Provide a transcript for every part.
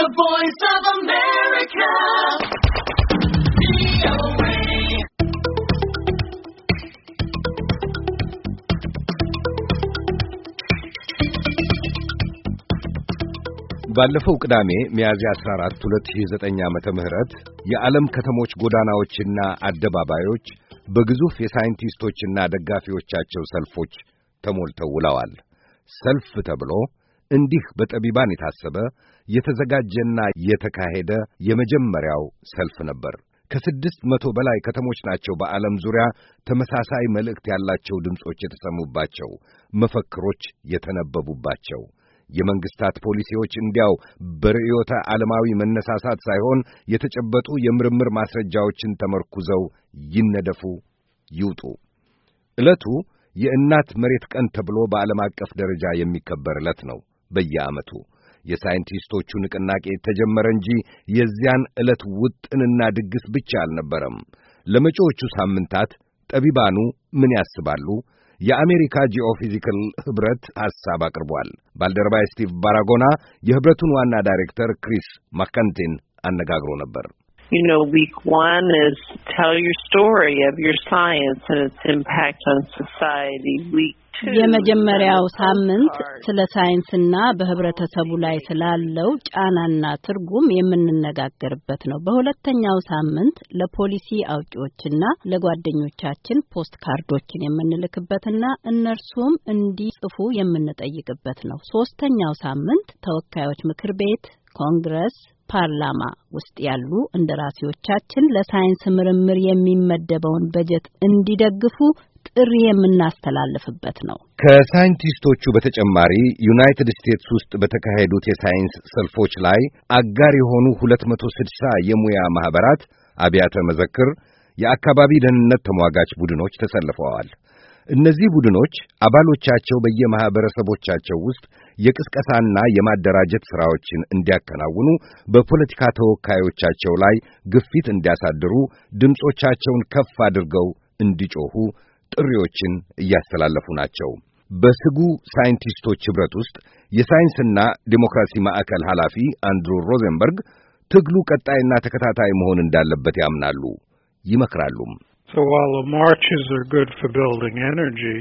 The Voice of America. ባለፈው ቅዳሜ ሚያዝያ 14 2009 ዓመተ ምህረት የዓለም ከተሞች ጎዳናዎችና አደባባዮች በግዙፍ የሳይንቲስቶችና ደጋፊዎቻቸው ሰልፎች ተሞልተው ውለዋል። ሰልፍ ተብሎ እንዲህ በጠቢባን የታሰበ የተዘጋጀና የተካሄደ የመጀመሪያው ሰልፍ ነበር። ከ600 በላይ ከተሞች ናቸው በዓለም ዙሪያ ተመሳሳይ መልእክት ያላቸው ድምጾች የተሰሙባቸው፣ መፈክሮች የተነበቡባቸው። የመንግስታት ፖሊሲዎች እንዲያው በርዕዮተ ዓለማዊ መነሳሳት ሳይሆን የተጨበጡ የምርምር ማስረጃዎችን ተመርኩዘው ይነደፉ፣ ይውጡ። ዕለቱ የእናት መሬት ቀን ተብሎ በዓለም አቀፍ ደረጃ የሚከበር ዕለት ነው። በየዓመቱ የሳይንቲስቶቹ ንቅናቄ ተጀመረ እንጂ የዚያን ዕለት ውጥንና ድግስ ብቻ አልነበረም። ለመጪዎቹ ሳምንታት ጠቢባኑ ምን ያስባሉ? የአሜሪካ ጂኦፊዚካል ህብረት ሐሳብ አቅርቧል። ባልደረባ ስቲቭ ባራጎና የህብረቱን ዋና ዳይሬክተር ክሪስ ማካንቴን አነጋግሮ ነበር። week 1 is tell your story of your science and its impact on society. Week 2 የመጀመሪያው ሳምንት ስለ ሳይንስና በህብረተሰቡ ላይ ስላለው ጫናና ትርጉም የምንነጋገርበት ነው። በሁለተኛው ሳምንት ለፖሊሲ አውጪዎችና ለጓደኞቻችን ፖስት ካርዶችን የምንልክበትና እነርሱም እንዲጽፉ የምንጠይቅበት ነው። ሶስተኛው ሳምንት ተወካዮች ምክር ቤት፣ ኮንግረስ፣ ፓርላማ ውስጥ ያሉ እንደራሴዎቻችን ለሳይንስ ምርምር የሚመደበውን በጀት እንዲደግፉ ጥሪ የምናስተላልፍበት ነው። ከሳይንቲስቶቹ በተጨማሪ ዩናይትድ ስቴትስ ውስጥ በተካሄዱት የሳይንስ ሰልፎች ላይ አጋር የሆኑ 260 የሙያ ማህበራት፣ አብያተ መዘክር፣ የአካባቢ ደህንነት ተሟጋች ቡድኖች ተሰልፈዋል። እነዚህ ቡድኖች አባሎቻቸው በየማህበረሰቦቻቸው ውስጥ የቅስቀሳና የማደራጀት ሥራዎችን እንዲያከናውኑ፣ በፖለቲካ ተወካዮቻቸው ላይ ግፊት እንዲያሳድሩ፣ ድምጾቻቸውን ከፍ አድርገው እንዲጮኹ ጥሪዎችን እያስተላለፉ ናቸው። በስጉ ሳይንቲስቶች ኅብረት ውስጥ የሳይንስና ዲሞክራሲ ማዕከል ኃላፊ አንድሩ ሮዘንበርግ ትግሉ ቀጣይና ተከታታይ መሆን እንዳለበት ያምናሉ፣ ይመክራሉም። So while the marches are good for building energy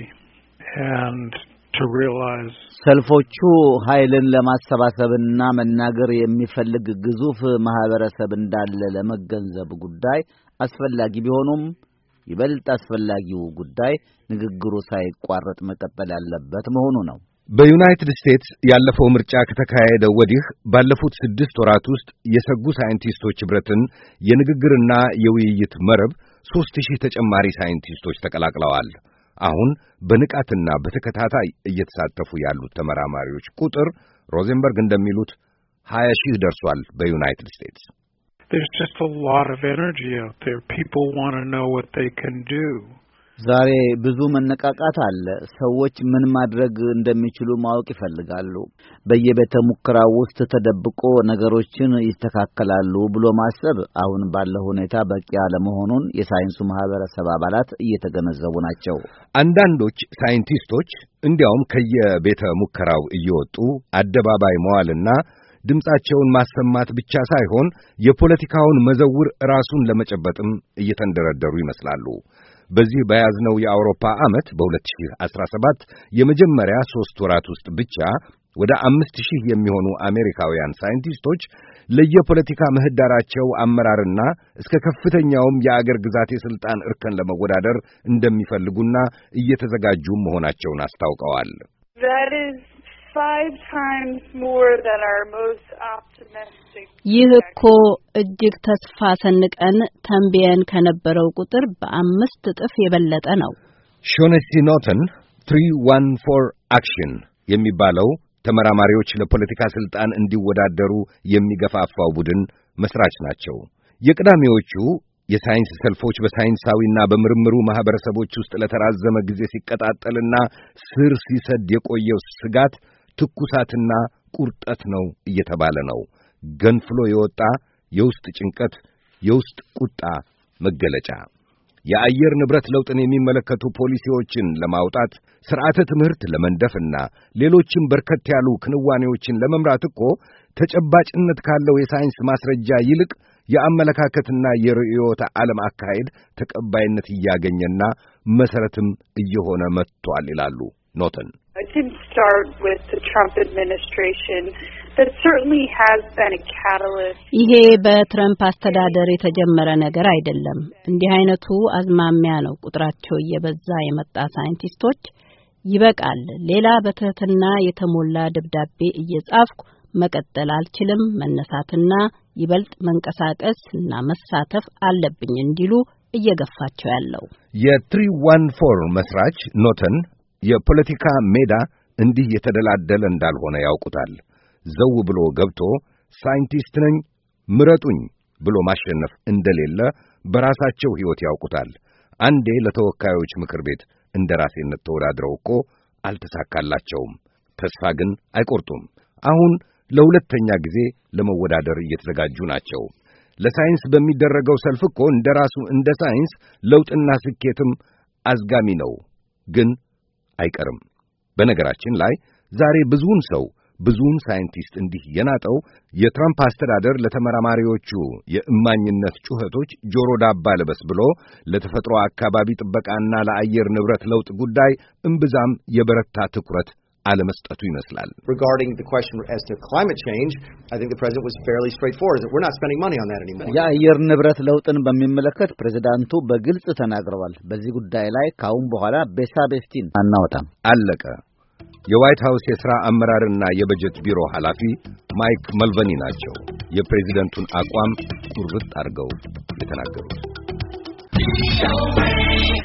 and to realize ሰልፎቹ ኃይልን ለማሰባሰብና መናገር የሚፈልግ ግዙፍ ማህበረሰብ እንዳለ ለመገንዘብ ጉዳይ አስፈላጊ ቢሆኑም ይበልጥ አስፈላጊው ጉዳይ ንግግሩ ሳይቋረጥ መቀጠል ያለበት መሆኑ ነው። በዩናይትድ ስቴትስ ያለፈው ምርጫ ከተካሄደ ወዲህ ባለፉት 6 ወራት ውስጥ የሰጉ ሳይንቲስቶች ኅብረትን የንግግርና የውይይት መረብ 3000 ተጨማሪ ሳይንቲስቶች ተቀላቅለዋል። አሁን በንቃትና በተከታታይ እየተሳተፉ ያሉት ተመራማሪዎች ቁጥር ሮዘንበርግ እንደሚሉት 20,000 ደርሷል በዩናይትድ ስቴትስ። There's just a lot of energy out there. People want to know what they can do. ዛሬ ብዙ መነቃቃት አለ። ሰዎች ምን ማድረግ እንደሚችሉ ማወቅ ይፈልጋሉ። በየቤተ ሙከራው ውስጥ ተደብቆ ነገሮችን ይስተካከላሉ ብሎ ማሰብ አሁን ባለው ሁኔታ በቂ ያለመሆኑን የሳይንሱ ማህበረሰብ አባላት እየተገነዘቡ ናቸው። አንዳንዶች ሳይንቲስቶች እንዲያውም ከየቤተ ሙከራው እየወጡ አደባባይ መዋልና ድምጻቸውን ማሰማት ብቻ ሳይሆን የፖለቲካውን መዘውር ራሱን ለመጨበጥም እየተንደረደሩ ይመስላሉ። በዚህ በያዝነው የአውሮፓ ዓመት በ2017 የመጀመሪያ 3 ወራት ውስጥ ብቻ ወደ 5000 የሚሆኑ አሜሪካውያን ሳይንቲስቶች ለየፖለቲካ ምህዳራቸው አመራርና እስከ ከፍተኛውም የአገር ግዛት የስልጣን እርከን ለመወዳደር እንደሚፈልጉና እየተዘጋጁ መሆናቸውን አስታውቀዋል። ይህ እኮ እጅግ ተስፋ ሰንቀን ተንብየን ከነበረው ቁጥር በ5 እጥፍ የበለጠ ነው። ሾነሲ ኖተን 314 አክሽን የሚባለው ተመራማሪዎች ለፖለቲካ ስልጣን እንዲወዳደሩ የሚገፋፋው ቡድን መስራች ናቸው። የቅዳሜዎቹ የሳይንስ ሰልፎች በሳይንሳዊና በምርምሩ ማህበረሰቦች ውስጥ ለተራዘመ ጊዜ ሲቀጣጠልና ስር ሲሰድ የቆየው ስጋት ትኩሳትና ቁርጠት ነው እየተባለ ነው። ገንፍሎ የወጣ የውስጥ ጭንቀት፣ የውስጥ ቁጣ መገለጫ። የአየር ንብረት ለውጥን የሚመለከቱ ፖሊሲዎችን ለማውጣት ስርዓተ ትምህርት ለመንደፍና ሌሎችም በርከት ያሉ ክንዋኔዎችን ለመምራት እኮ ተጨባጭነት ካለው የሳይንስ ማስረጃ ይልቅ የአመለካከትና የርዕዮተ ዓለም አካሄድ ተቀባይነት እያገኘና መሰረትም እየሆነ መጥቷል ይላሉ ኖተን። It didn't start with the Trump administration. That certainly has been a catalyst. ይሄ በትራምፕ አስተዳደር የተጀመረ ነገር አይደለም። እንዲህ አይነቱ አዝማሚያ ነው ቁጥራቸው እየበዛ የመጣ ሳይንቲስቶች ይበቃል፣ ሌላ በትህትና የተሞላ ደብዳቤ እየጻፍኩ መቀጠል አልችልም፣ መነሳትና ይበልጥ መንቀሳቀስና መሳተፍ አለብኝ እንዲሉ እየገፋቸው ያለው። የ314 መስራች ኖተን የፖለቲካ ሜዳ እንዲህ የተደላደለ እንዳልሆነ ያውቁታል። ዘው ብሎ ገብቶ ሳይንቲስት ነኝ ምረጡኝ ብሎ ማሸነፍ እንደሌለ በራሳቸው ሕይወት ያውቁታል። አንዴ ለተወካዮች ምክር ቤት እንደራሴነት ተወዳድረው እኮ አልተሳካላቸውም። ተስፋ ግን አይቆርጡም። አሁን ለሁለተኛ ጊዜ ለመወዳደር እየተዘጋጁ ናቸው። ለሳይንስ በሚደረገው ሰልፍ እኮ እንደራሱ እንደ ሳይንስ ለውጥና ስኬትም አዝጋሚ ነው፣ ግን አይቀርም። በነገራችን ላይ ዛሬ ብዙውን ሳይንቲስት እንዲህ የናጠው የትራምፕ አስተዳደር ለተመራማሪዎቹ የእማኝነት ጩኸቶች ጆሮ ዳባ ልበስ ብሎ ለተፈጥሮ አካባቢ ጥበቃና ለአየር ንብረት ለውጥ ጉዳይ እምብዛም የበረታ ትኩረት አለመስጠቱ ይመስላል። Regarding the question as to climate change, I think the president was fairly straightforward that we're not spending money on that anymore. የአየር ንብረት ለውጥን በሚመለከት ፕሬዝዳንቱ በግልጽ ተናግረዋል። በዚህ ጉዳይ ላይ ካሁን በኋላ ቤሳቤስቲን አናወጣም፣ አለቀ። የዋይት ሃውስ የሥራ አመራርና የበጀት ቢሮ ኃላፊ ማይክ መልቨኒ ናቸው የፕሬዝዳንቱን አቋም ቁርጥ አድርገው የተናገሩት።